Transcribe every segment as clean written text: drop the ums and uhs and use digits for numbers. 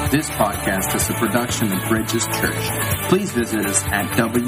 This podcast is a production of Bridges Church. Please visit us at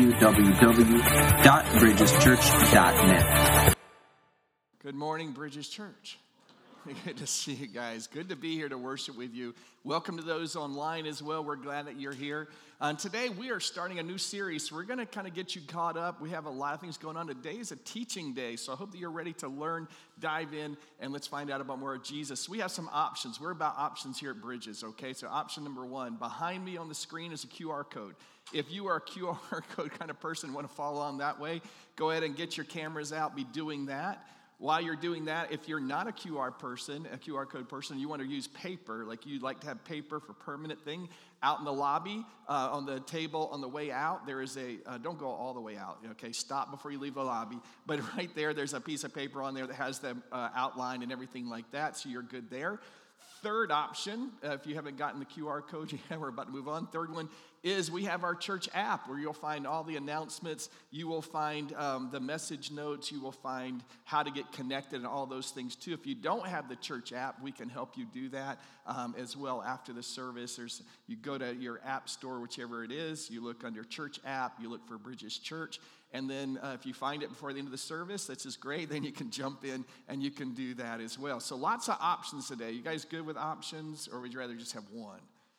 www.bridgeschurch.net. Good morning, Bridges Church. Good to see you guys. Good to be here to worship with you. Welcome to those online as well. We're glad that you're here. Today we are starting a new series. So we're going to kind of get you caught up. We have a lot of things going on. Today is a teaching day, so I hope that you're ready to learn, dive in, and let's find out about more of Jesus. We have some options. We're about options here at Bridges, okay? So option number one, behind me on the screen is a QR code. If you are a QR code kind of person, want to follow on that way, go ahead and get your cameras out, be doing that. While you're doing that, if you're not a QR code person, you want to use paper, like you'd like to have paper for permanent thing, out in the lobby, on the table on the way out, there is don't go all the way out, okay? Stop before you leave the lobby. But right there's a piece of paper on there that has the outline and everything like that, so you're good there. Third option, if you haven't gotten the QR code yet, we're about to move on. Third one is we have our church app where you'll find all the announcements. You will find the message notes. You will find how to get connected and all those things too. If you don't have the church app, we can help you do that as well after the service. You go to your app store, whichever it is. You look under church app. You look for Bridges Church. And then if you find it before the end of the service, that's just great. Then you can jump in and you can do that as well. So lots of options today. You guys good with options, or would you rather just have one?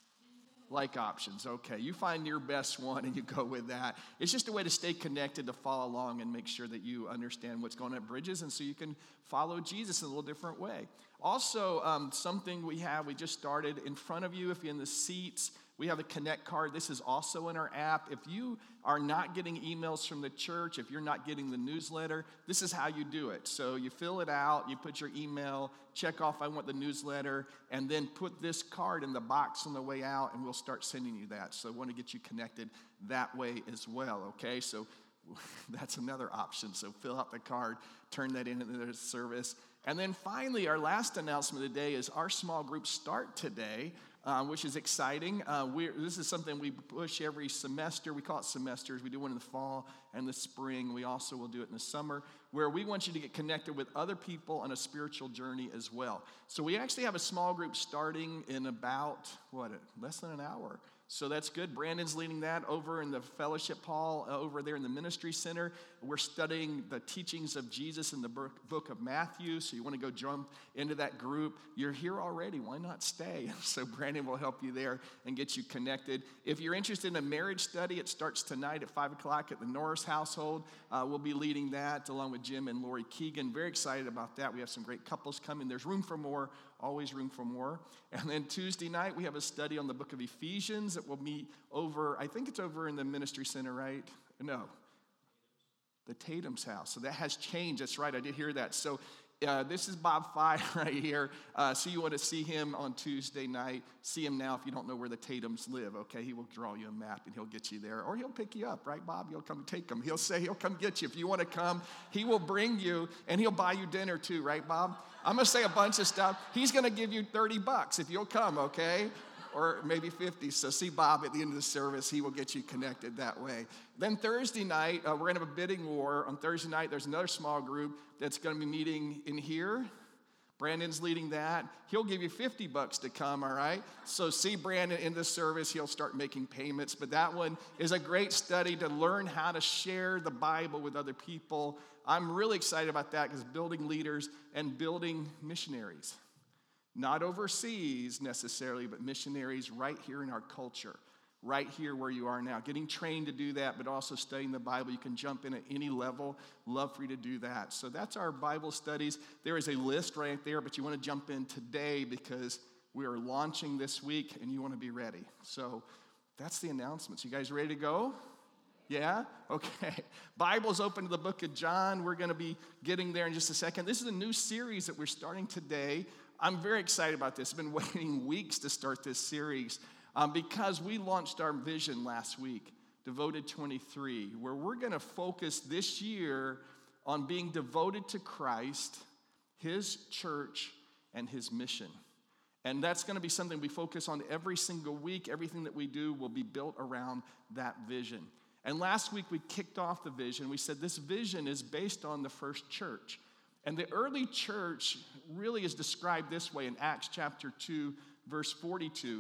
Like options, okay. You find your best one and you go with that. It's just a way to stay connected, to follow along and make sure that you understand what's going on at Bridges, and so you can follow Jesus in a little different way. Also, something we just started in front of you, if you're in the seats, we have a Connect card. This is also in our app. If you are not getting emails from the church, if you're not getting the newsletter, this is how you do it. So you fill it out, you put your email, check off I want the newsletter, and then put this card in the box on the way out, and we'll start sending you that. So I want to get you connected that way as well, okay? So that's another option. So fill out the card, turn that in at the service. And then finally, our last announcement today is our small groups start today. Which is exciting. This is something we push every semester. We call it semesters. We do one in the fall and the spring. We also will do it in the summer, where we want you to get connected with other people on a spiritual journey as well. So we actually have a small group starting in about, less than an hour. So that's good. Brandon's leading that over in the fellowship hall, over there in the ministry center. We're studying the teachings of Jesus in the book of Matthew. So you want to go jump into that group. You're here already. Why not stay? So Brandon will help you there and get you connected. If you're interested in a marriage study, it starts tonight at 5 o'clock at the Norris household. We'll be leading that along with Jim and Lori Keegan. Very excited about that. We have some great couples coming. There's room for more. Always room for more. And then Tuesday night, we have a study on the book of Ephesians that will meet over, I think it's over in the ministry center, right? No, the Tatum's house. So that has changed. That's right. I did hear that. So this is Bob Fye right here. So you want to see him on Tuesday night. See him now if you don't know where the Tatums live, okay? He will draw you a map and he'll get you there. Or he'll pick you up, right, Bob? You'll come take him. He'll say he'll come get you. If you want to come, he will bring you, and he'll buy you dinner too, right, Bob? I'm going to say a bunch of stuff. He's going to give you $30 if you'll come, okay? Or maybe 50. So see Bob at the end of the service. He will get you connected that way. Then Thursday night, we're going to have a bidding war. On Thursday night, there's another small group that's going to be meeting in here. Brandon's leading that. He'll give you $50 to come, all right? So see Brandon in the service. He'll start making payments. But that one is a great study to learn how to share the Bible with other people. I'm really excited about that, because building leaders and building missionaries. Not overseas necessarily, but missionaries right here in our culture, right here where you are now. Getting trained to do that, but also studying the Bible. You can jump in at any level. Love for you to do that. So that's our Bible studies. There is a list right there, but you want to jump in today because we are launching this week and you want to be ready. So that's the announcements. You guys ready to go? Yeah? Okay. Bible's open to the book of John. We're going to be getting there in just a second. This is a new series that we're starting today. I'm very excited about this. I've been waiting weeks to start this series because we launched our vision last week, Devoted 23, where we're going to focus this year on being devoted to Christ, His church, and His mission. And that's going to be something we focus on every single week. Everything that we do will be built around that vision. And last week we kicked off the vision. We said this vision is based on the first church. And the early church really is described this way in Acts chapter 2, verse 42.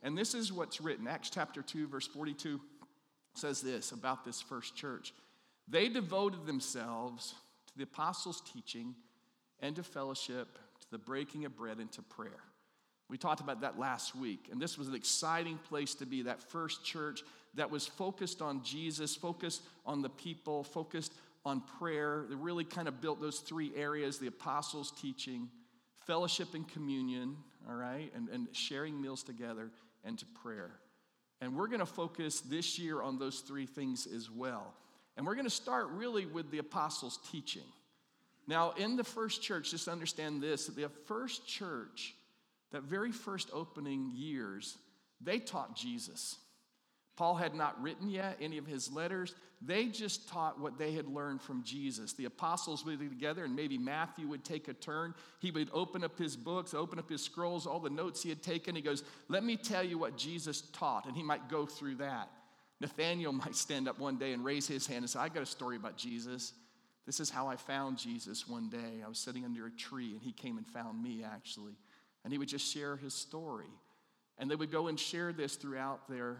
And this is what's written. Acts chapter 2, verse 42 says this about this first church. They devoted themselves to the apostles' teaching and to fellowship, to the breaking of bread and to prayer. We talked about that last week, and this was an exciting place to be, that first church that was focused on Jesus, focused on the people, focused on prayer. They really kind of built those three areas, the apostles' teaching, fellowship and communion, all right, and sharing meals together, and to prayer. And we're going to focus this year on those three things as well. And we're going to start really with the apostles' teaching. Now, in the first church, just understand this, that the first church, that very first opening years, they taught Jesus. Paul had not written yet any of his letters. They just taught what they had learned from Jesus. The apostles would be together, and maybe Matthew would take a turn. He would open up his books, open up his scrolls, all the notes he had taken. He goes, let me tell you what Jesus taught, and he might go through that. Nathaniel might stand up one day and raise his hand and say, I got a story about Jesus. This is how I found Jesus one day. I was sitting under a tree, and he came and found me, actually. And he would just share his story. And they would go and share this throughout their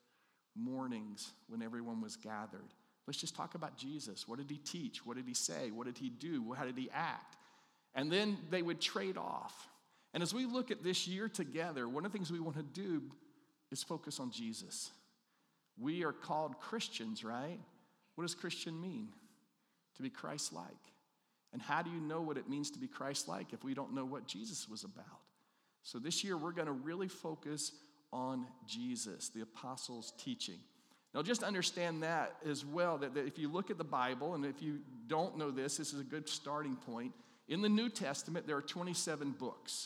mornings when everyone was gathered. Let's just talk about Jesus. What did he teach? What did he say? What did he do? How did he act? And then they would trade off. And as we look at this year together, one of the things we want to do is focus on Jesus. We are called Christians, right? What does Christian mean? To be Christ-like. And how do you know what it means to be Christ-like if we don't know what Jesus was about? So this year we're going to really focus on Jesus, the apostles' teaching. Now just understand that as well, that if you look at the Bible, and if you don't know this is a good starting point. In the New Testament, there are 27 books.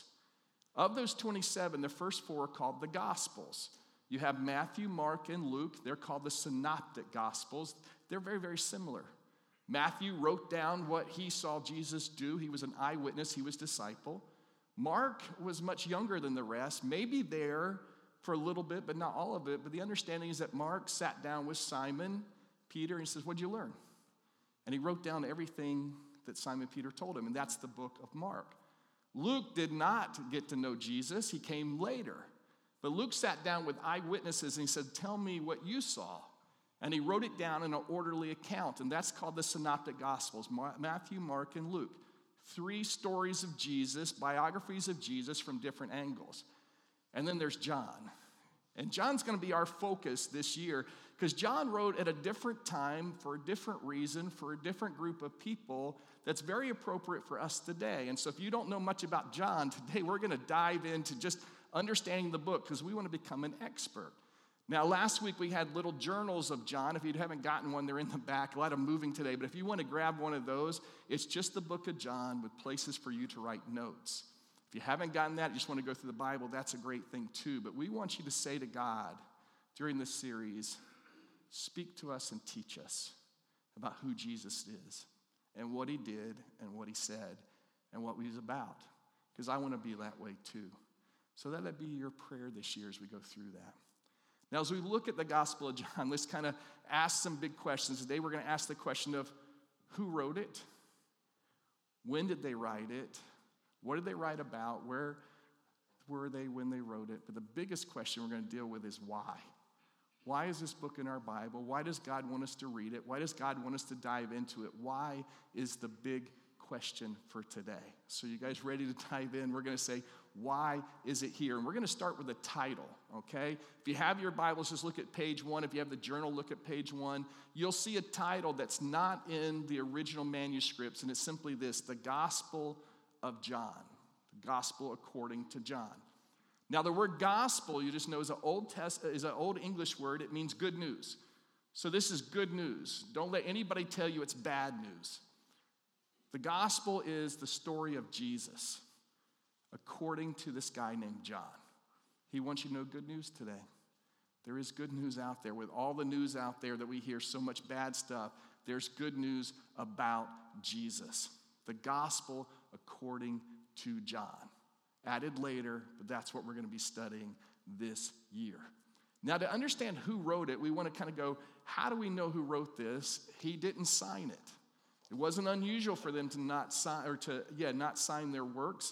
Of those 27, the first four are called the Gospels. You have Matthew, Mark, and Luke. They're called the Synoptic Gospels. They're very, very similar. Matthew wrote down what he saw Jesus do. He was an eyewitness. He was disciple. Mark was much younger than the rest, maybe there for a little bit, but not all of it. But the understanding is that Mark sat down with Simon Peter and he says, what'd you learn? And he wrote down everything that Simon Peter told him, and that's the book of Mark. Luke did not get to know Jesus. He came later. But Luke sat down with eyewitnesses and he said, tell me what you saw. And he wrote it down in an orderly account, and that's called the Synoptic Gospels, Matthew, Mark, and Luke. 3 stories of Jesus, biographies of Jesus from different angles. And then there's John. And John's going to be our focus this year because John wrote at a different time for a different reason, for a different group of people that's very appropriate for us today. And so if you don't know much about John, today we're going to dive into just understanding the book because we want to become an expert. Now, last week we had little journals of John. If you haven't gotten one, they're in the back. A lot of moving today, but if you want to grab one of those, it's just the book of John with places for you to write notes. If you haven't gotten that, you just want to go through the Bible, that's a great thing too. But we want you to say to God during this series, speak to us and teach us about who Jesus is and what he did and what he said and what he was about. Because I want to be that way too. So that would be your prayer this year as we go through that. Now, as we look at the Gospel of John, let's kind of ask some big questions. Today, we're going to ask the question of who wrote it? When did they write it? What did they write about? Where were they when they wrote it? But the biggest question we're going to deal with is why. Why is this book in our Bible? Why does God want us to read it? Why does God want us to dive into it? Why is the big question for today? So you guys ready to dive in? We're going to say, why is it here? And we're going to start with the title, okay? If you have your Bibles, just look at page 1. If you have the journal, look at page 1. You'll see a title that's not in the original manuscripts, and it's simply this, The Gospel of John. The Gospel according to John. Now, the word gospel, you just know, is an old English word. It means good news. So this is good news. Don't let anybody tell you it's bad news. The gospel is the story of Jesus, according to this guy named John. He wants you to know good news today. There is good news out there. With all the news out there that we hear so much bad stuff, there's good news about Jesus. The gospel according to John. Added later, but that's what we're going to be studying this year. Now, to understand who wrote it, we want to kind of go, how do we know who wrote this? He didn't sign it. It wasn't unusual for them to not sign their works.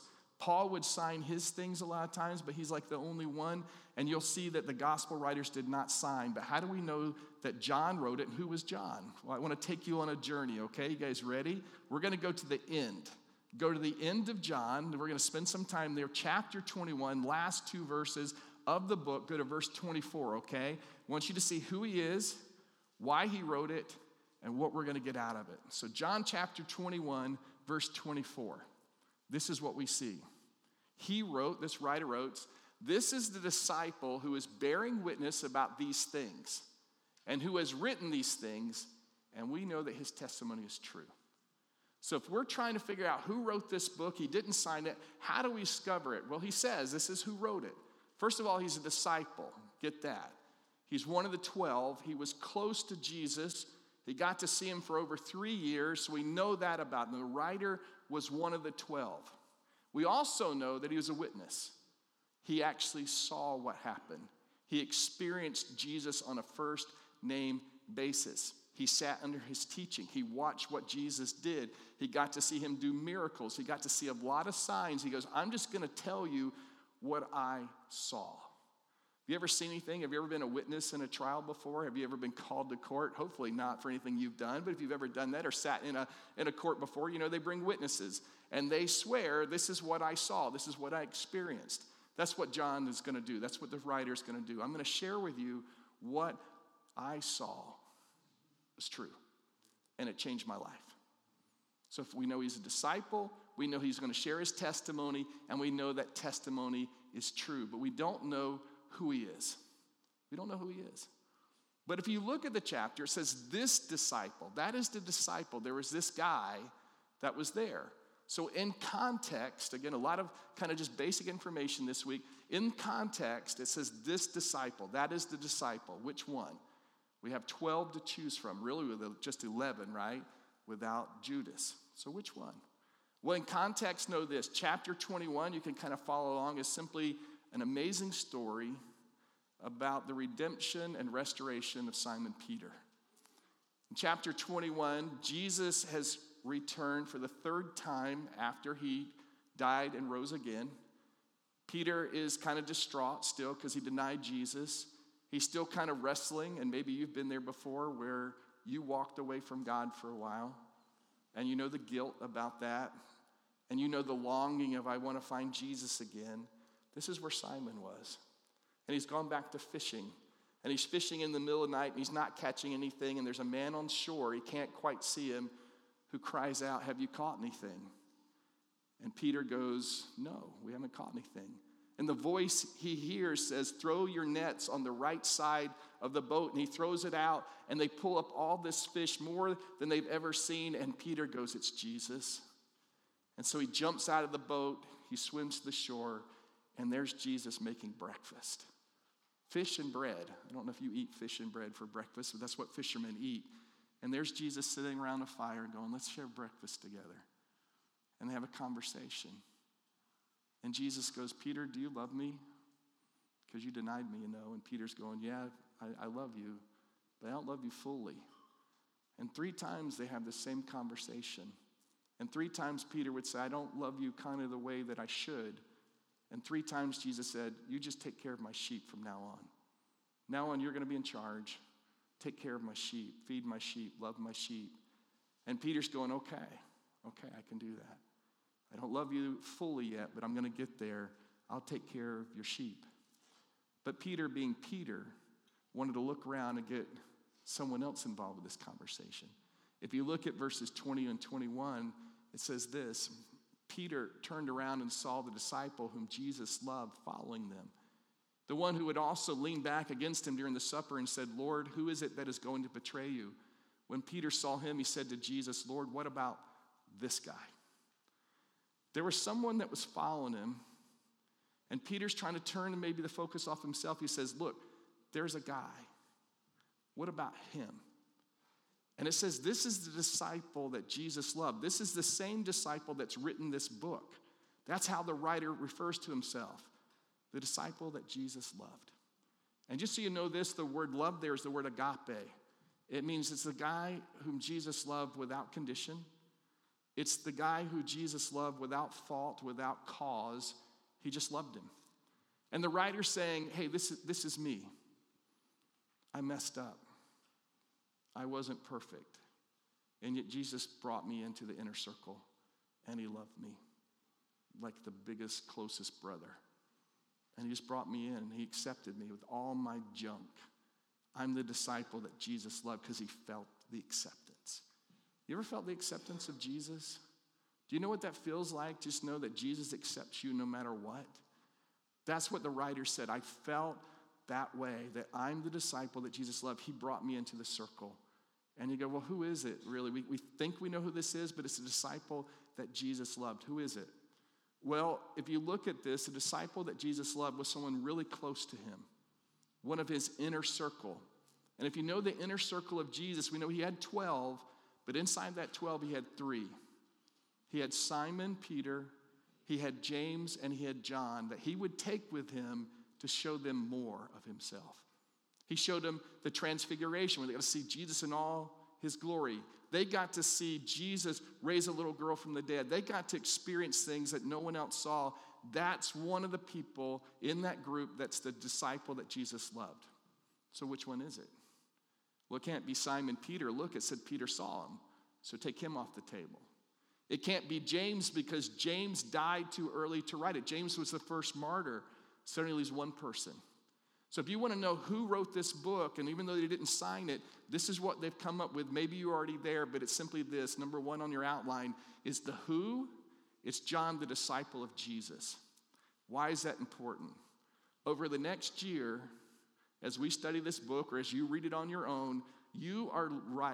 Paul would sign his things a lot of times, but he's like the only one. And you'll see that the gospel writers did not sign. But how do we know that John wrote it? And who was John? Well, I want to take you on a journey, okay? You guys ready? We're going to go to the end. Go to the end of John. We're going to spend some time there. Chapter 21, last 2 verses of the book. Go to verse 24, okay? I want you to see who he is, why he wrote it, and what we're going to get out of it. So John chapter 21, verse 24. This is what we see. He wrote, this writer wrote, "This is the disciple who is bearing witness about these things and who has written these things, and we know that his testimony is true." So if we're trying to figure out who wrote this book, he didn't sign it, how do we discover it? Well, he says this is who wrote it. First of all, he's a disciple. Get that. He's one of the 12. He was close to Jesus. He got to see him for over 3 years, so we know that about him. The writer was one of the 12. We also know that he was a witness. He actually saw what happened. He experienced Jesus on a first-name basis. He sat under his teaching. He watched what Jesus did. He got to see him do miracles. He got to see a lot of signs. He goes, I'm just going to tell you what I saw. Have you ever seen anything? Have you ever been a witness in a trial before? Have you ever been called to court? Hopefully not for anything you've done, but if you've ever done that or sat in a court before, you know they bring witnesses and they swear, this is what I saw, this is what I experienced. That's what John is going to do. That's what the writer is going to do. I'm going to share with you what I saw was true, and it changed my life. So if we know he's a disciple, we know he's going to share his testimony, and we know that testimony is true, but we don't know who he is. We don't know who he is. But if you look at the chapter, it says this disciple. That is the disciple. There was this guy that was there. So in context, again, a lot of kind of just basic information this week. In context, it says this disciple. That is the disciple. Which one? We have 12 to choose from. Really, with just 11, right? Without Judas. So which one? Well, in context, know this. Chapter 21, you can kind of follow along, is simply an amazing story about the redemption and restoration of Simon Peter. In chapter 21, Jesus has returned for the 3rd time after he died and rose again. Peter is kind of distraught still because he denied Jesus. He's still kind of wrestling, and maybe you've been there before where you walked away from God for a while, and you know the guilt about that, and you know the longing of, I want to find Jesus again. This is where Simon was. And he's gone back to fishing. And he's fishing in the middle of the night, and he's not catching anything, and there's a man on shore, he can't quite see him, who cries out, have you caught anything? And Peter goes, no, we haven't caught anything. And the voice he hears says, throw your nets on the right side of the boat. And he throws it out, and they pull up all this fish, more than they've ever seen. And Peter goes, it's Jesus. And so he jumps out of the boat, he swims to the shore, and there's Jesus making breakfast. Fish and bread. I don't know if you eat fish and bread for breakfast, but that's what fishermen eat. And there's Jesus sitting around a fire going, let's share breakfast together. And they have a conversation. And Jesus goes, Peter, do you love me? Because you denied me, you know. And Peter's going, yeah, I love you, but I don't love you fully. And 3 times they have the same conversation. And 3 times Peter would say, I don't love you kind of the way that I should. And 3 times Jesus said, you just take care of my sheep from now on. Now on, you're going to be in charge. Take care of my sheep, feed my sheep, love my sheep. And Peter's going, okay, I can do that. I don't love you fully yet, but I'm going to get there. I'll take care of your sheep. But Peter, being Peter, wanted to look around and get someone else involved with this conversation. If you look at verses 20 and 21, it says this, Peter turned around and saw the disciple whom Jesus loved following them. The one who had also leaned back against him during the supper and said, Lord, who is it that is going to betray you? When Peter saw him, he said to Jesus, Lord, what about this guy? There was someone that was following him, and Peter's trying to turn maybe the focus off himself. He says, look, there's a guy. What about him? And it says, this is the disciple that Jesus loved. This is the same disciple that's written this book. That's how the writer refers to himself. The disciple that Jesus loved. And just so you know this, the word love there is the word agape. It means it's the guy whom Jesus loved without condition. It's the guy who Jesus loved without fault, without cause. He just loved him. And the writer's saying, hey, this is me. I messed up. I wasn't perfect. And yet Jesus brought me into the inner circle, and he loved me like the biggest, closest brother. And he just brought me in, and he accepted me with all my junk. I'm the disciple that Jesus loved because he felt the acceptance. You ever felt the acceptance of Jesus? Do you know what that feels like? Just know that Jesus accepts you no matter what. That's what the writer said. I felt that way, that I'm the disciple that Jesus loved. He brought me into the circle. And you go, well, who is it really? We think we know who this is, but it's a disciple that Jesus loved. Who is it? Well, if you look at this, the disciple that Jesus loved was someone really close to him, one of his inner circle. And if you know the inner circle of Jesus, we know he had 12, but inside that 12, he had 3. He had Simon, Peter, he had James, and he had John that he would take with him to show them more of himself. He showed them the transfiguration where they got to see Jesus in all his glory. They got to see Jesus raise a little girl from the dead. They got to experience things that no one else saw. That's one of the people in that group that's the disciple that Jesus loved. So which one is it? Well, it can't be Simon Peter. Look, it said Peter saw him. So take him off the table. It can't be James because James died too early to write it. James was the first martyr. So only leaves one person. So if you want to know who wrote this book, and even though they didn't sign it, this is what they've come up with. Maybe you're already there, but it's simply this. Number 1 on your outline is the who. It's John, the disciple of Jesus. Why is that important? Over the next year, as we study this book, or as you read it on your own, you are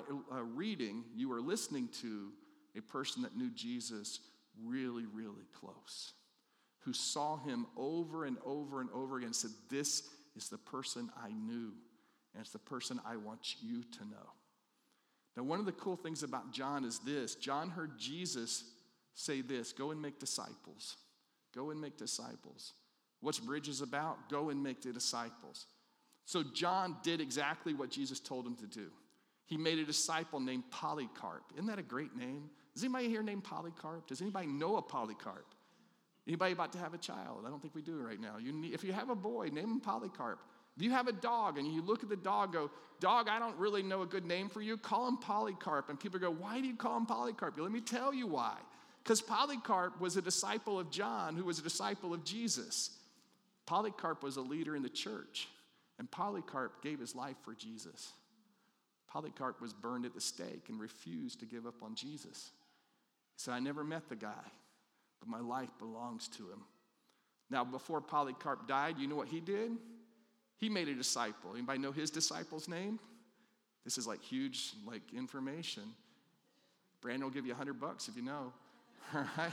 you are listening to a person that knew Jesus really, really close, who saw him over and over and over again and said, this is the person I knew, and it's the person I want you to know. Now, one of the cool things about John is this. John heard Jesus say this, go and make disciples. Go and make disciples. What's Bridges about? Go and make the disciples. So John did exactly what Jesus told him to do. He made a disciple named Polycarp. Isn't that a great name? Is anybody here named Polycarp? Does anybody know a Polycarp? Anybody about to have a child? I don't think we do right now. If you have a boy, name him Polycarp. If you have a dog and you look at the dog, go, dog, I don't really know a good name for you. Call him Polycarp. And people go, why do you call him Polycarp? Let me tell you why. Because Polycarp was a disciple of John, who was a disciple of Jesus. Polycarp was a leader in the church. And Polycarp gave his life for Jesus. Polycarp was burned at the stake and refused to give up on Jesus. He said, I never met the guy, but my life belongs to him. Now, before Polycarp died, you know what he did? He made a disciple. Anybody know his disciple's name? This is like huge information. Brandon will give you $100 if you know. All right?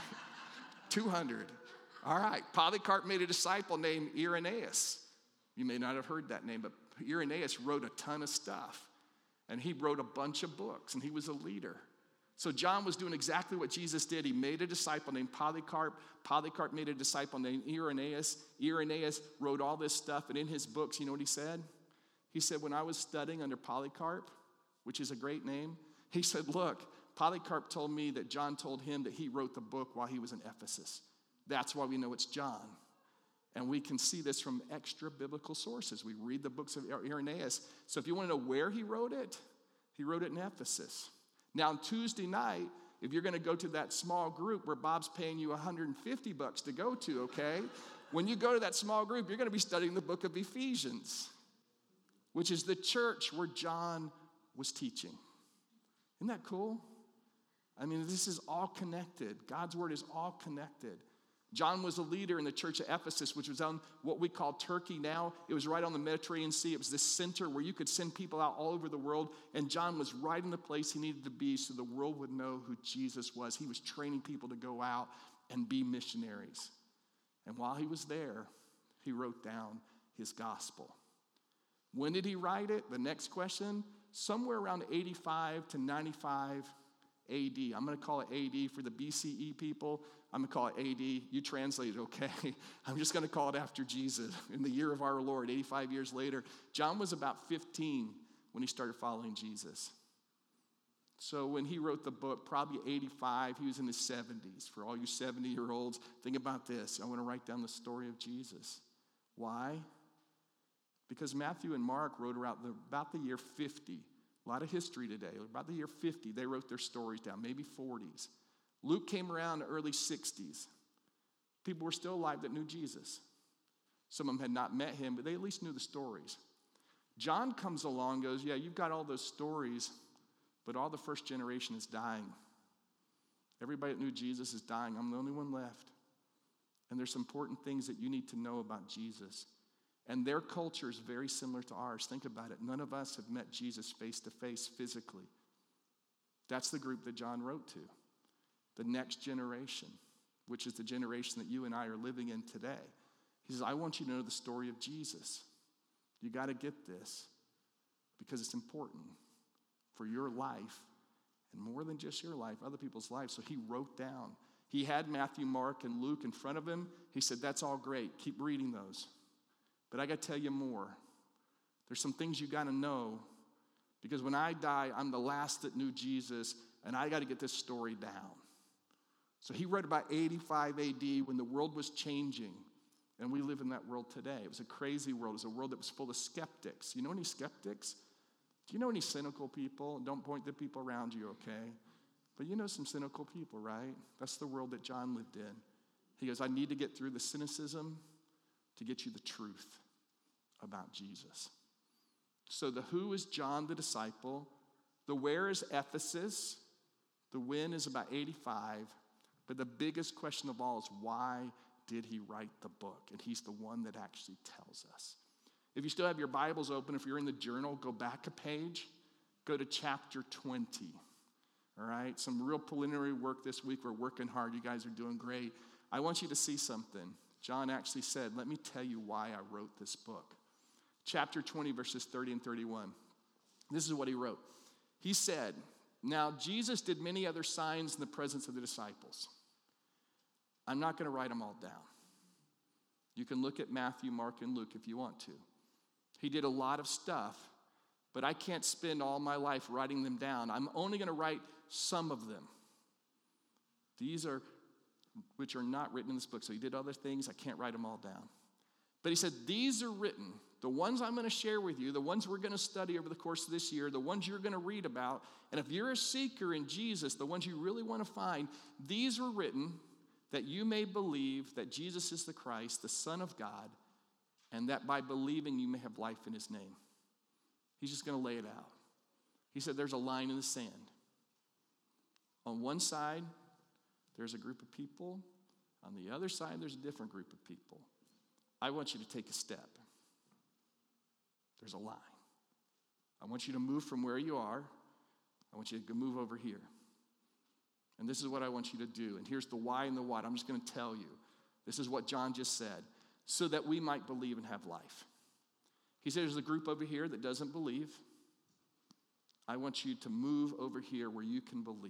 200. All right. Polycarp made a disciple named Irenaeus. You may not have heard that name, but Irenaeus wrote a ton of stuff. And he wrote a bunch of books, and he was a leader. So John was doing exactly what Jesus did. He made a disciple named Polycarp. Polycarp made a disciple named Irenaeus. Irenaeus wrote all this stuff, and in his books, you know what he said? He said, when I was studying under Polycarp, which is a great name, he said, look, Polycarp told me that John told him that he wrote the book while he was in Ephesus. That's why we know it's John. And we can see this from extra biblical sources. We read the books of Irenaeus. So if you want to know where he wrote it in Ephesus. Now, on Tuesday night, if you're going to go to that small group where Bob's paying you $150 to go to, okay? When you go to that small group, you're going to be studying the book of Ephesians, which is the church where John was teaching. Isn't that cool? I mean, this is all connected. God's word is all connected. John was a leader in the church of Ephesus, which was on what we call Turkey now. It was right on the Mediterranean Sea. It was this center where you could send people out all over the world. And John was right in the place he needed to be so the world would know who Jesus was. He was training people to go out and be missionaries. And while he was there, he wrote down his gospel. When did he write it? The next question, somewhere around 85 to 95 AD. I'm going to call it AD for the BCE people. I'm going to call it AD. You translate it, okay? I'm just going to call it after Jesus. In the year of our Lord, 85 years later. John was about 15 when he started following Jesus. So when he wrote the book, probably 85, he was in his 70s. For all you 70-year-olds, think about this. I want to write down the story of Jesus. Why? Because Matthew and Mark wrote about the year 50. A lot of history today. About the year 50, they wrote their stories down, maybe 40s. Luke came around in the early 60s. People were still alive that knew Jesus. Some of them had not met him, but they at least knew the stories. John comes along and goes, yeah, you've got all those stories, but all the first generation is dying. Everybody that knew Jesus is dying. I'm the only one left. And there's important things that you need to know about Jesus. And their culture is very similar to ours. Think about it. None of us have met Jesus face to face physically. That's the group that John wrote to. The next generation, which is the generation that you and I are living in today. He says, I want you to know the story of Jesus. You got to get this because it's important for your life, and more than just your life, other people's lives. So he wrote down. He had Matthew, Mark, and Luke in front of him. He said, that's all great. Keep reading those. But I got to tell you more. There's some things you got to know, because when I die, I'm the last that knew Jesus, and I got to get this story down. So he wrote about 85 AD when the world was changing, and we live in that world today. It was a crazy world. It was a world that was full of skeptics. You know any skeptics? Do you know any cynical people? Don't point to people around you, okay? But you know some cynical people, right? That's the world that John lived in. He goes, I need to get through the cynicism to get you the truth about Jesus. So the who is John the disciple. The where is Ephesus. The when is about 85. But the biggest question of all is, why did he write the book? And he's the one that actually tells us. If you still have your Bibles open, if you're in the journal, go back a page. Go to chapter 20. All right? Some real preliminary work this week. We're working hard. You guys are doing great. I want you to see something. John actually said, let me tell you why I wrote this book. Chapter 20, verses 30 and 31. This is what he wrote. He said, now Jesus did many other signs in the presence of the disciples. I'm not going to write them all down. You can look at Matthew, Mark, and Luke if you want to. He did a lot of stuff, but I can't spend all my life writing them down. I'm only going to write some of them. These are, which are not written in this book. So he did other things. I can't write them all down. But he said, these are written. The ones I'm going to share with you, the ones we're going to study over the course of this year, the ones you're going to read about, and if you're a seeker in Jesus, the ones you really want to find, these were written that you may believe that Jesus is the Christ, the Son of God, and that by believing you may have life in his name. He's just going to lay it out. He said there's a line in the sand. On one side, there's a group of people. On the other side, there's a different group of people. I want you to take a step. There's a line. I want you to move from where you are. I want you to move over here. And this is what I want you to do. And here's the why and the what. I'm just going to tell you. This is what John just said. So that we might believe and have life. He said there's a group over here that doesn't believe. I want you to move over here where you can believe.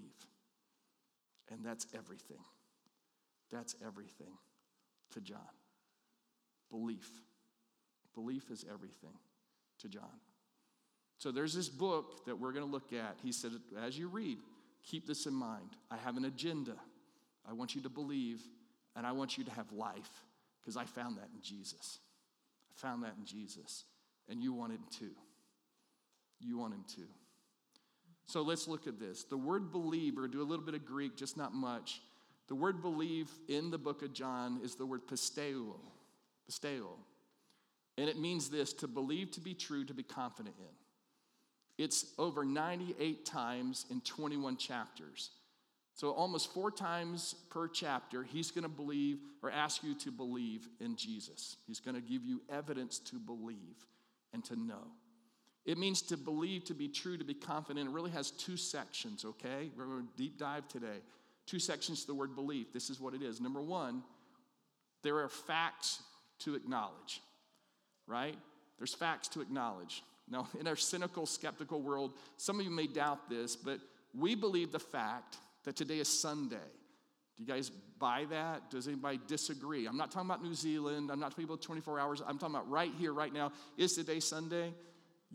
And that's everything. That's everything to John. Belief. Belief is everything to John. So there's this book that we're going to look at. He said, as you read, keep this in mind. I have an agenda. I want you to believe, and I want you to have life, because I found that in Jesus. I found that in Jesus, and you want him too. You want him too. So let's look at this. The word believe, or do a little bit of Greek, just not much. The word believe in the book of John is the word pisteuo. Pisteuo. And it means this, to believe to be true, to be confident in. It's over 98 times in 21 chapters. So almost 4 times per chapter, he's going to believe or ask you to believe in Jesus. He's going to give you evidence to believe and to know. It means to believe, to be true, to be confident. It really has 2 sections, okay? We're going to deep dive today. 2 sections to the word belief. This is what it is. Number 1, there are facts to acknowledge, right? There's facts to acknowledge. Now, in our cynical, skeptical world, some of you may doubt this, but we believe the fact that today is Sunday. Do you guys buy that? Does anybody disagree? I'm not talking about New Zealand. I'm not talking about 24 hours. I'm talking about right here, right now. Is today Sunday?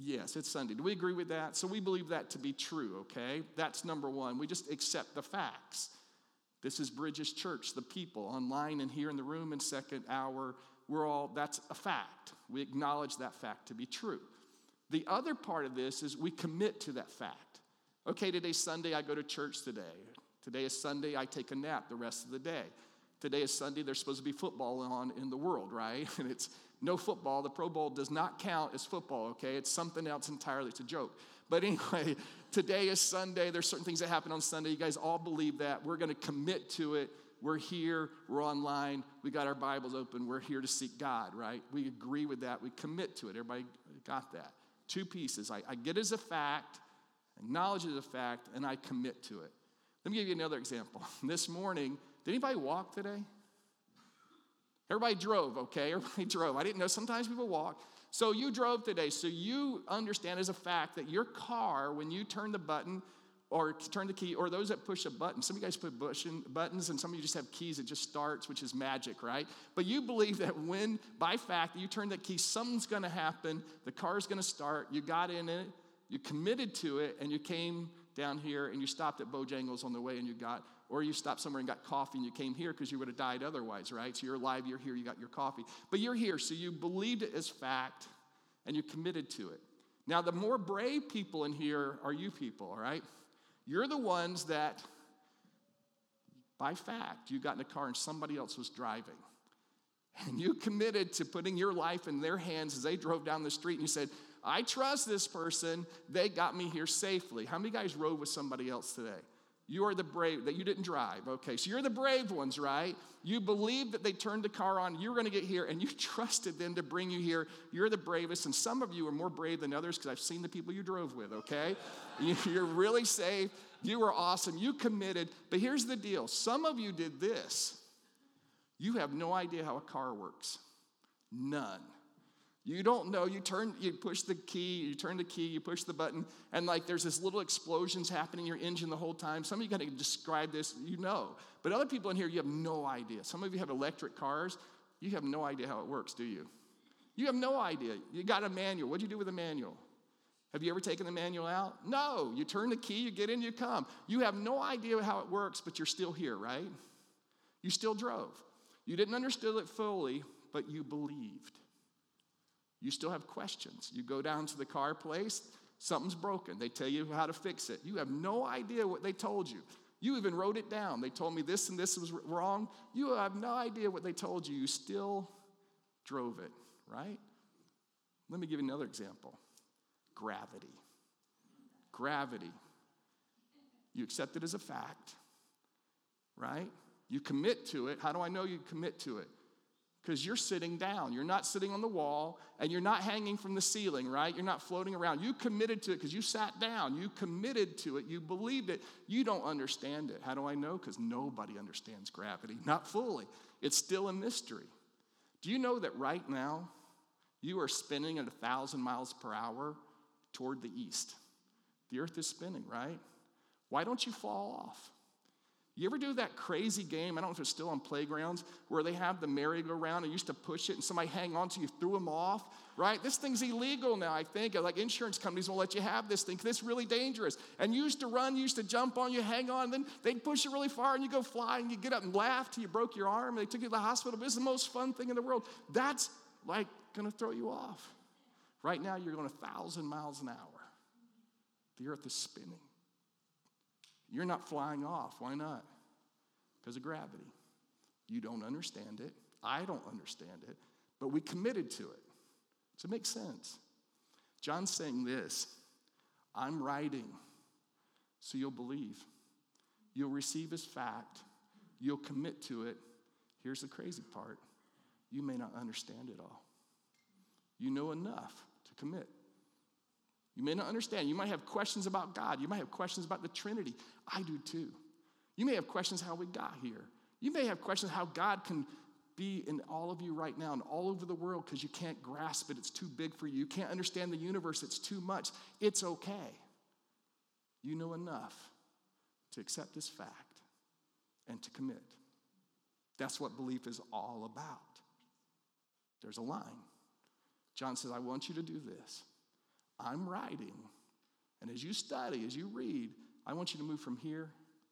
Yes, it's Sunday. Do we agree with that? So we believe that to be true, okay? That's number one. We just accept the facts. This is Bridges Church, the people online and here in the room in second hour. That's a fact. We acknowledge that fact to be true. The other part of this is we commit to that fact. Okay, today's Sunday, I go to church today. Today is Sunday, I take a nap the rest of the day. Today is Sunday, there's supposed to be football on in the world, right? And it's no football. The Pro Bowl does not count as football, okay? It's something else entirely. It's a joke. But anyway, today is Sunday. There's certain things that happen on Sunday. You guys all believe that. We're going to commit to it. We're here. We're online. We got our Bibles open. We're here to seek God, right? We agree with that. We commit to it. Everybody got that? Two pieces. I get it as a fact, acknowledge it as a fact, and I commit to it. Let me give you another example. This morning, did anybody walk today? Everybody drove, okay? Everybody drove. I didn't know. Sometimes people walk. So you drove today. So you understand as a fact that your car, when you turn the button or turn the key, or those that push a button, some of you guys put buttons and some of you just have keys that just starts, which is magic, right? But you believe that when, by fact, you turn that key, something's going to happen. The car's going to start. You got in it. You committed to it, and you came down here, and you stopped at Bojangles on the way, and or you stopped somewhere and got coffee, and you came here because you would have died otherwise, right? So you're alive, you're here, you got your coffee. But you're here, so you believed it as fact, and you committed to it. Now, the more brave people in here are you people, all right? You're the ones that, by fact, you got in a car and somebody else was driving. And you committed to putting your life in their hands as they drove down the street, and you said, I trust this person. They got me here safely. How many guys rode with somebody else today? You are the brave, that you didn't drive. Okay, so you're the brave ones, right? You believed that they turned the car on, you were going to get here, and you trusted them to bring you here. You're the bravest, and some of you are more brave than others because I've seen the people you drove with, okay? You're really safe. You were awesome. You committed. But here's the deal. Some of you did this. You have no idea how a car works. None. You don't know, you push the key, you turn the key, you push the button, and like there's this little explosions happening in your engine the whole time. Some of you got to describe this, you know. But other people in here, you have no idea. Some of you have electric cars, you have no idea how it works, do you? You have no idea. You got a manual. What do you do with a manual? Have you ever taken the manual out? No. You turn the key, you get in, you come. You have no idea how it works, but you're still here, right? You still drove. You didn't understand it fully, but you believed. You still have questions. You go down to the car place, something's broken. They tell you how to fix it. You have no idea what they told you. You even wrote it down. They told me this and this was wrong. You have no idea what they told you. You still drove it, right? Let me give you another example. Gravity. Gravity. You accept it as a fact, right? You commit to it. How do I know you commit to it? Because you're sitting down. You're not sitting on the wall, and you're not hanging from the ceiling, right? You're not floating around. You committed to it because you sat down. You committed to it. You believed it. You don't understand it. How do I know? Because nobody understands gravity. Not fully. It's still a mystery. Do you know that right now, you are spinning at 1,000 miles per hour toward the east? The earth is spinning, right? Why don't you fall off? You ever do that crazy game, I don't know if it's still on playgrounds, where they have the merry-go-round and you used to push it and somebody hang on to you, threw them off, right? This thing's illegal now, I think. Like insurance companies won't let you have this thing because it's really dangerous. And you used to run, you used to jump on, you hang on, and then they'd push you really far and you go fly and you get up and laugh till you broke your arm and they took you to the hospital. But it's the most fun thing in the world. That's like going to throw you off. Right now, you're going 1,000 miles an hour. The earth is spinning. You're not flying off. Why not? Because of gravity. You don't understand it. I don't understand it. But we committed to it. Does it make sense? John's saying this. I'm writing so you'll believe. You'll receive as fact. You'll commit to it. Here's the crazy part. You may not understand it all. You know enough to commit. You may not understand. You might have questions about God. You might have questions about the Trinity. I do too. You may have questions how we got here. You may have questions how God can be in all of you right now and all over the world because you can't grasp it. It's too big for you. You can't understand the universe. It's too much. It's okay. You know enough to accept this fact and to commit. That's what belief is all about. There's a line. John says, I want you to do this. I'm writing. And as you study, as you read, I want you to move from here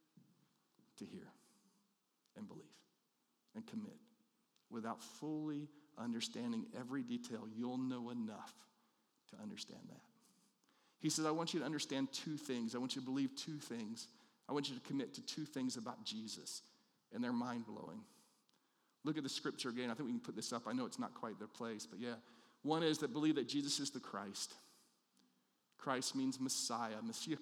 to here and believe and commit. Without fully understanding every detail, you'll know enough to understand that. He says, I want you to understand two things. I want you to believe two things. I want you to commit to two things about Jesus, and they're mind-blowing. Look at the scripture again. I think we can put this up. I know it's not quite their place, but yeah. One is that believe that Jesus is the Christ. Christ means Messiah, Messiah,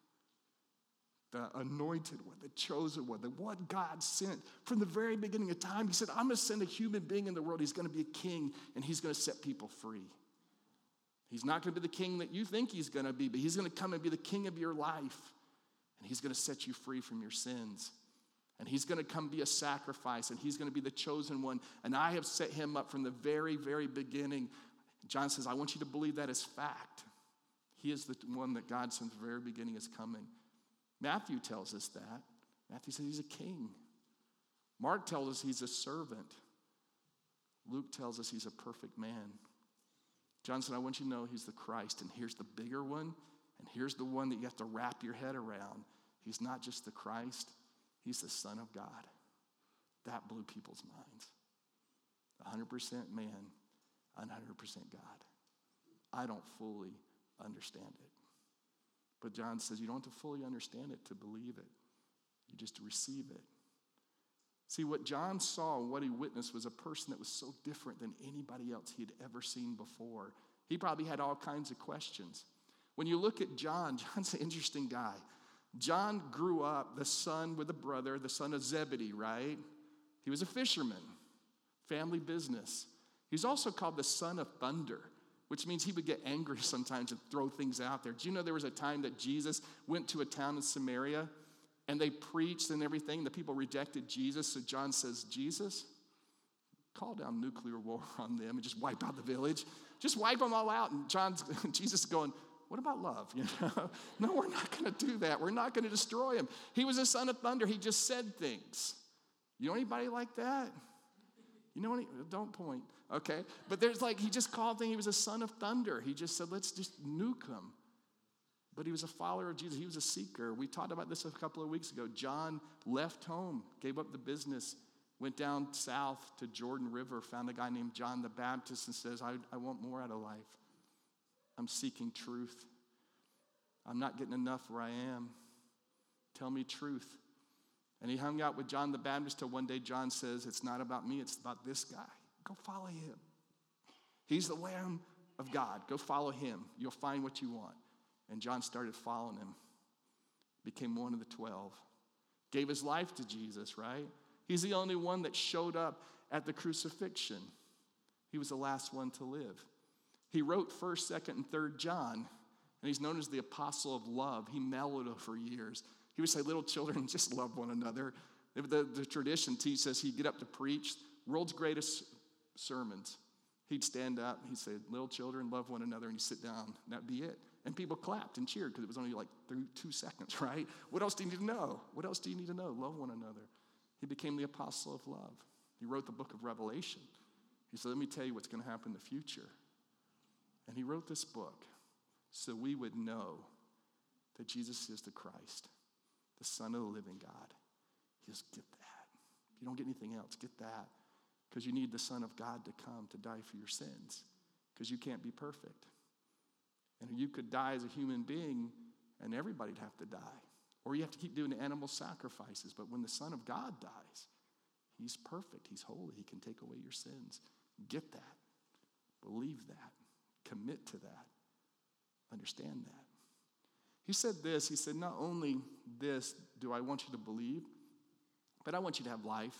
the anointed one, the chosen one, the one God sent from the very beginning of time. He said, I'm going to send a human being in the world. He's going to be a king, and he's going to set people free. He's not going to be the king that you think he's going to be, but he's going to come and be the king of your life, and he's going to set you free from your sins. And he's going to come be a sacrifice, and he's going to be the chosen one, and I have set him up from the very, very beginning. John says, I want you to believe that as fact. He is the one that God, since the very beginning, is coming. Matthew tells us that. Matthew says he's a king. Mark tells us he's a servant. Luke tells us he's a perfect man. John said, I want you to know he's the Christ, and here's the bigger one, and here's the one that you have to wrap your head around. He's not just the Christ, he's the Son of God. That blew people's minds. 100% man, 100% God. I don't fully understand it. But John says you don't have to fully understand it to believe it. You just receive it. See, what John saw and what he witnessed was a person that was so different than anybody else he had ever seen before. He probably had all kinds of questions. When you look at John, John's an interesting guy. John grew up the son with a brother, the son of Zebedee, right? He was a fisherman, family business. He's also called the son of thunder, which means he would get angry sometimes and throw things out there. Do you know there was a time that Jesus went to a town in Samaria and they preached and everything? The people rejected Jesus. So John says, Jesus, call down nuclear war on them and just wipe out the village. Just wipe them all out. And Jesus is going, what about love? You know? No, we're not going to do that. We're not going to destroy him. He was a son of thunder. He just said things. You know anybody like that? You know any? Don't point, okay? But there's he just called things, he was a son of thunder. He just said, let's just nuke him. But he was a follower of Jesus. He was a seeker. We talked about this a couple of weeks ago. John left home, gave up the business, went down south to Jordan River, found a guy named John the Baptist and says, I want more out of life. I'm seeking truth. I'm not getting enough where I am. Tell me truth. And he hung out with John the Baptist till one day John says, it's not about me, it's about this guy. Go follow him. He's the Lamb of God. Go follow him. You'll find what you want. And John started following him. Became one of the 12. Gave his life to Jesus, right? He's the only one that showed up at the crucifixion. He was the last one to live. He wrote 1st, 2nd, and 3rd John, and he's known as the apostle of love. He mellowed it for years. He would say, little children, just love one another. The tradition teaches us he'd get up to preach world's greatest sermons. He'd stand up, he'd say, little children, love one another, and he'd sit down. That'd be it. And people clapped and cheered because it was only 2 seconds, right? What else do you need to know? What else do you need to know? Love one another. He became the apostle of love. He wrote the book of Revelation. He said, let me tell you what's going to happen in the future. And he wrote this book so we would know that Jesus is the Christ, the Son of the living God. Just get that. If you don't get anything else, get that. Because you need the Son of God to come to die for your sins. Because you can't be perfect. And you could die as a human being and everybody'd have to die. Or you have to keep doing animal sacrifices. But when the Son of God dies, he's perfect. He's holy. He can take away your sins. Get that. Believe that. Commit to that. Understand that. He said this. He said, not only this do I want you to believe, but I want you to have life.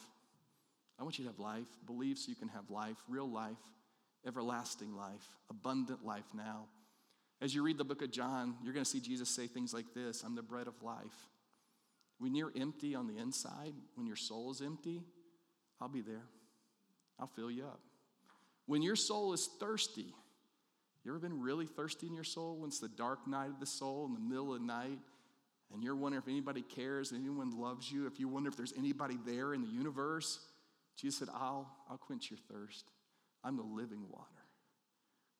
I want you to have life. Believe so you can have life, real life, everlasting life, abundant life now. As you read the book of John, you're going to see Jesus say things like this, I'm the bread of life. When you're empty on the inside, when your soul is empty, I'll be there. I'll fill you up. When your soul is thirsty, you ever been really thirsty in your soul when it's the dark night of the soul in the middle of the night and you're wondering if anybody cares, anyone loves you, if you wonder if there's anybody there in the universe? Jesus said, I'll quench your thirst. I'm the living water.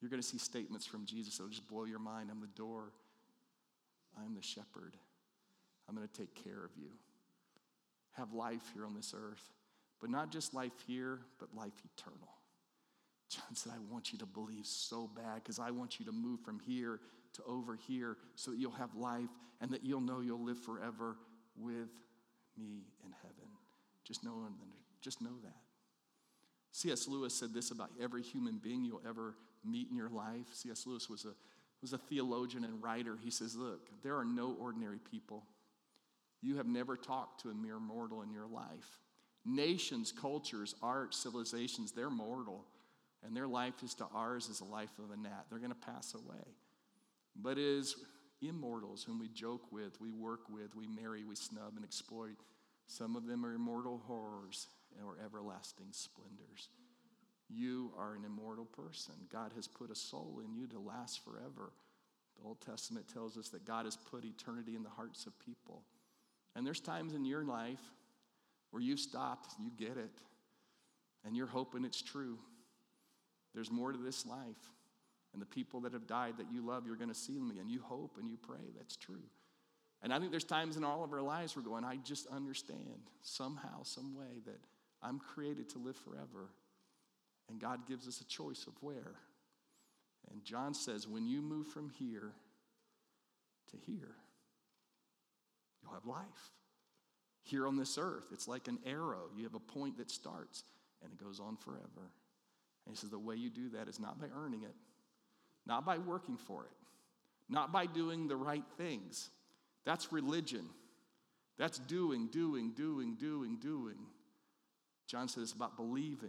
You're going to see statements from Jesus that will just blow your mind. I'm the door. I'm the shepherd. I'm going to take care of you. Have life here on this earth. But not just life here, but life eternal. John said, I want you to believe so bad because I want you to move from here to over here so that you'll have life and that you'll know you'll live forever with me in heaven. Just know that. C.S. Lewis said this about every human being you'll ever meet in your life. C.S. Lewis was a theologian and writer. He says, look, there are no ordinary people. You have never talked to a mere mortal in your life. Nations, cultures, art, civilizations, they're mortal. And their life is to ours as the life of a gnat. They're going to pass away. But it is immortals whom we joke with, we work with, we marry, we snub and exploit. Some of them are immortal horrors or everlasting splendors. You are an immortal person. God has put a soul in you to last forever. The Old Testament tells us that God has put eternity in the hearts of people. And there's times in your life where you've stopped, you get it, and you're hoping it's true. There's more to this life. And the people that have died that you love, you're going to see them again. You hope and you pray that's true. And I think there's times in all of our lives we're going, I just understand somehow, some way that I'm created to live forever. And God gives us a choice of where. And John says, when you move from here to here, you'll have life. Here on this earth, it's like an arrow. You have a point that starts and it goes on forever. And he says the way you do that is not by earning it, not by working for it, not by doing the right things. That's religion. That's doing. John says it's about believing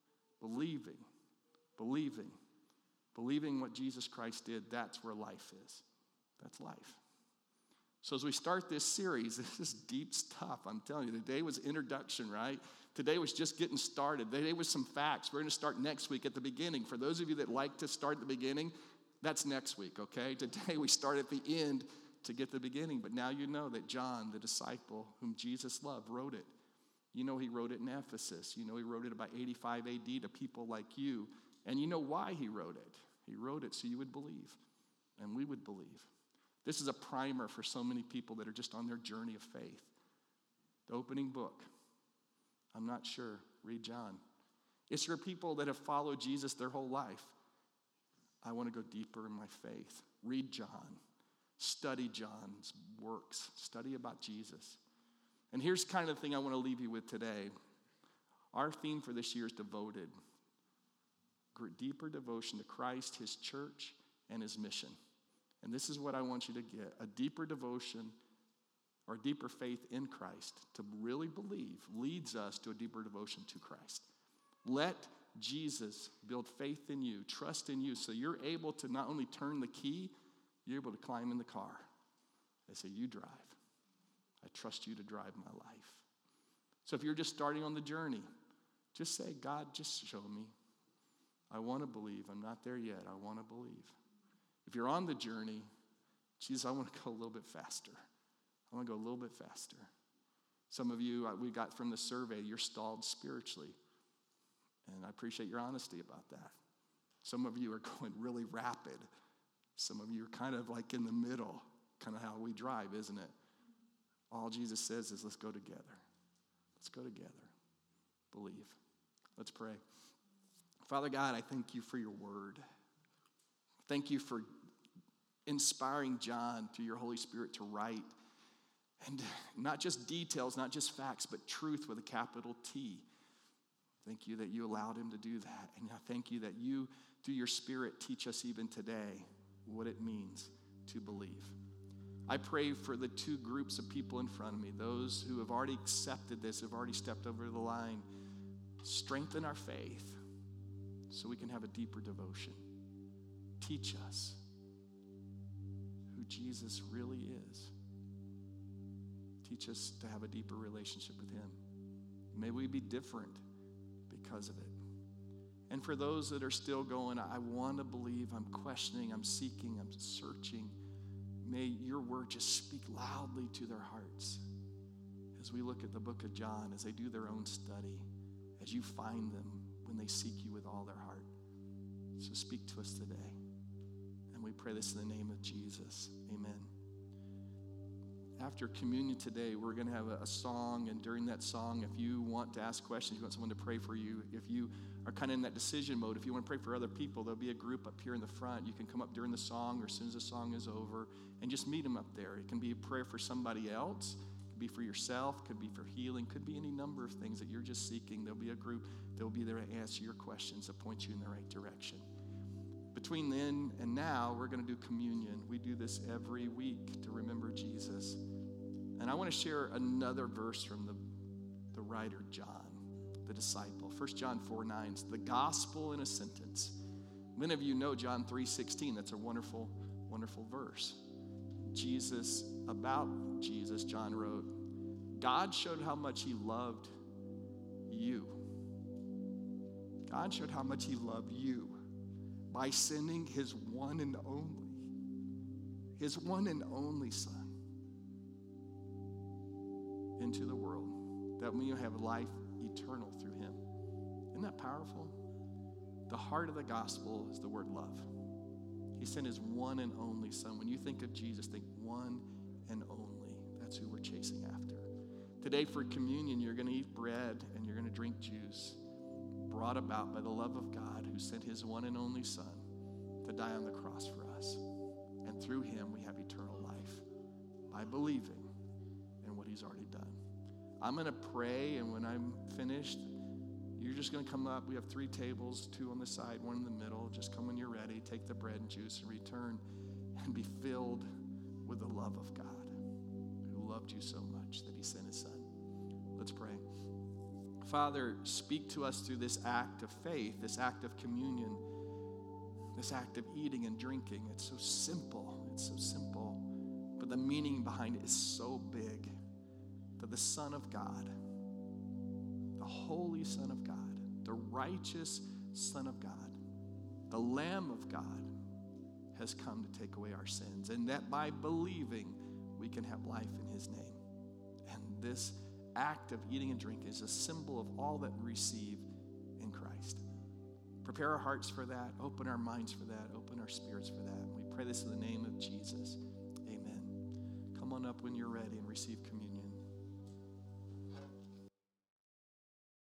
what Jesus Christ did. That's where life is. That's life. So as we start this series, this is deep stuff. I'm telling you, today was introduction, right? Today was just getting started. Today was some facts. We're going to start next week at the beginning. For those of you that like to start at the beginning, that's next week, okay? Today we start at the end to get the beginning. But now you know that John, the disciple whom Jesus loved, wrote it. You know he wrote it in Ephesus. You know he wrote it about 85 AD to people like you. And you know why he wrote it. He wrote it so you would believe, and we would believe. This is a primer for so many people that are just on their journey of faith. The opening book, I'm not sure, read John. It's for people that have followed Jesus their whole life. I want to go deeper in my faith. Read John. Study John's works. Study about Jesus. And here's kind of the thing I want to leave you with today. Our theme for this year is devoted. Deeper devotion to Christ, his church, and his mission. And this is what I want you to get. A deeper devotion or deeper faith in Christ to really believe leads us to a deeper devotion to Christ. Let Jesus build faith in you, trust in you, so you're able to not only turn the key, you're able to climb in the car. They say, you drive. I trust you to drive my life. So if you're just starting on the journey, just say, God, just show me. I want to believe. I'm not there yet. I want to believe. If you're on the journey, Jesus, I want to go a little bit faster. I want to go a little bit faster. Some of you, we got from the survey, you're stalled spiritually. And I appreciate your honesty about that. Some of you are going really rapid. Some of you are kind of like in the middle, kind of how we drive, isn't it? All Jesus says is let's go together. Let's go together. Believe. Let's pray. Father God, I thank you for your word. Thank you for inspiring John through your Holy Spirit to write. And not just details, not just facts, but truth with a capital T. Thank you that you allowed him to do that. And I thank you that you, through your Spirit, teach us even today what it means to believe. I pray for the two groups of people in front of me, those who have already accepted this, have already stepped over the line. Strengthen our faith so we can have a deeper devotion. Teach us who Jesus really is. Teach us to have a deeper relationship with him. May we be different because of it. And for those that are still going, I want to believe, I'm questioning, I'm seeking, I'm searching, may your word just speak loudly to their hearts as we look at the book of John, as they do their own study, as you find them when they seek you with all their heart. So speak to us today. And we pray this in the name of Jesus. Amen. After communion today, we're going to have a song, and during that song, if you want to ask questions, you want someone to pray for you, if you are kind of in that decision mode, if you want to pray for other people, there'll be a group up here in the front. You can come up during the song or as soon as the song is over and just meet them up there. It can be a prayer for somebody else, it could be for yourself, could be for healing, could be any number of things that you're just seeking. There'll be a group that will be there to answer your questions, to point you in the right direction. Between then and now, we're going to do communion. We do this every week to remember Jesus. And I want to share another verse from the writer John, the disciple. 1 John 4:9, it's the gospel in a sentence. Many of you know John 3:16. That's a wonderful, wonderful verse. About Jesus, John wrote, God showed how much he loved you. God showed how much he loved you by sending his one and only Son into the world, that we have life eternal through him. Isn't that powerful? The heart of the gospel is the word love. He sent his one and only Son. When you think of Jesus, think one and only. That's who we're chasing after. Today for communion, you're going to eat bread and you're going to drink juice, brought about by the love of God who sent his one and only Son to die on the cross for us. And through him, we have eternal life by believing in what he's already done. I'm going to pray, and when I'm finished, you're just going to come up. We have 3 tables, 2 on the side, 1 in the middle. Just come when you're ready. Take the bread and juice and return and be filled with the love of God who loved you so much that he sent his Son. Let's pray. Father, speak to us through this act of faith, this act of communion, this act of eating and drinking. It's so simple. But the meaning behind it is so big. That the Son of God, the Holy Son of God, the righteous Son of God, the Lamb of God has come to take away our sins, and that by believing we can have life in his name. And this act of eating and drinking is a symbol of all that we receive in Christ. Prepare our hearts for that, open our minds for that, open our spirits for that. And we pray this in the name of Jesus. Amen. Come on up when you're ready and receive communion.